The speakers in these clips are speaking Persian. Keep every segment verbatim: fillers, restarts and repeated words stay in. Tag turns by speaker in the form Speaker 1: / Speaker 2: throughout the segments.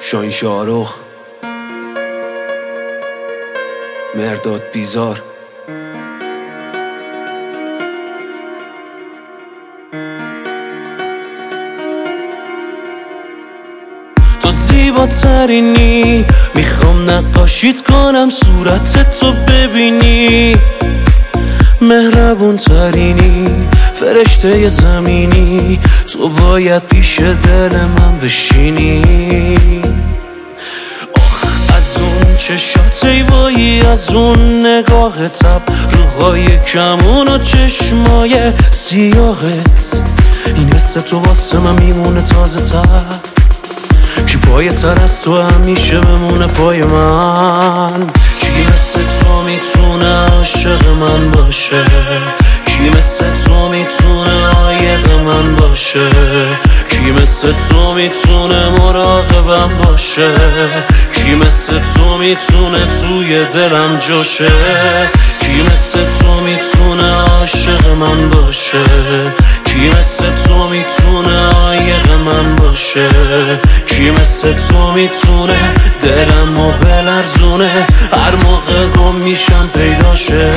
Speaker 1: شاهین شاهرخ، مرداد بیزار.
Speaker 2: تو زیباترینی، میخوام نقاشیت کنم صورت تو ببینی. مهربون ترینی، فرشته زمینی، تو باید پیش دل من بشینی. آخ از اون چشات ایوایی، از اون نگاه تب، روهای کمون و چشمای سیاهت، این حس تو واسه من میمونه تازه تر. کی پایه تر از تو همیشه بمونه پای من؟ کی مثل تو میتونه عاشق من باشه؟ کی مثل تو میتونه عایق من باشه؟ کی مثل تو میتونه مراقبم باشه؟ کی مثل تو میتونه توی دلم جاشه؟ کی مثل تو میتونه عاشق من باشه؟ کی مثل تو میتونه عایق من باشه؟ کی مثل تو میتونه دلمو بلرزونه هر موقع گم میشم پیداشه؟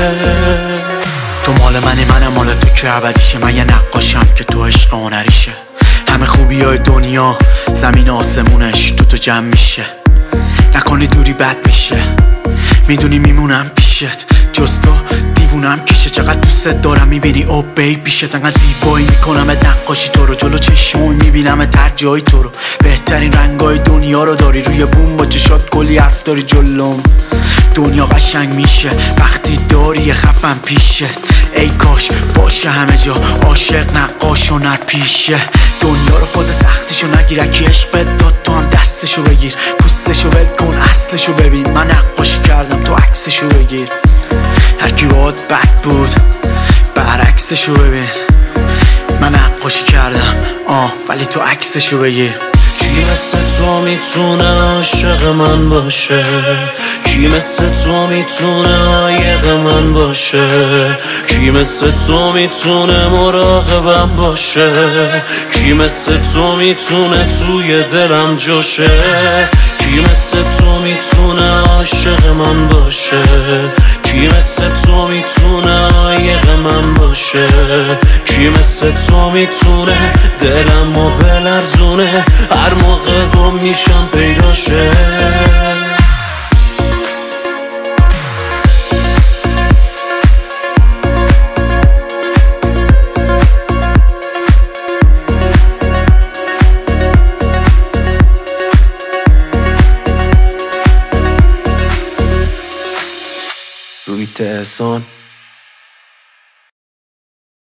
Speaker 3: تو مال منی، منم مال تو که ابدیشه. من یه نقاشم که تو عشق هنریشه. همه خوبی های دنیا زمین آسمونش تو تو جمع میشه. نکنی دوری بد میشه، میدونی میمونم پیشت، جز تو دیوونم کشه. چقدر دوست دارم میبینی او بیبیشت، انقدر زیبایی میکنم نقاشی تو رو، جلو چشموی میبینم تر جای تو رو. بهترین رنگای دنیا رو داری، روی بوم با چشات کلی حرف داری جلوم. دنیا قشنگ میشه وقتی داری خفن پیشت. ای کاش باشه همه جا عاشق نقاش و نر پیشه. دنیا رو فاز سختیشو نگیر، اکی عشقت داد تو هم دستشو بگیر. پوستشو ول کن اصلشو ببین، من نقاشی کردم تو عکسشو بگیر. هرکی باهات بد بود برعکسشو ببین. من نقاشی کردم آه ولی تو عکسشو بگیر.
Speaker 2: کی مثل تو میتونه عاشق من باشه؟ کی مثل تو میتونه عایق من باشه؟ کی مثل تو میتونه مراقبم باشه؟ کی مثل تو میتونه توی دلم جاشه؟ کی مثل تو میتونه عاشق من باشه؟ کی مثل تو میتونه عایق من باشه؟ کی مثل تو میتونه دلمو بلرزونه هر موقع گم میشم پیداشه؟
Speaker 1: رویت احسان.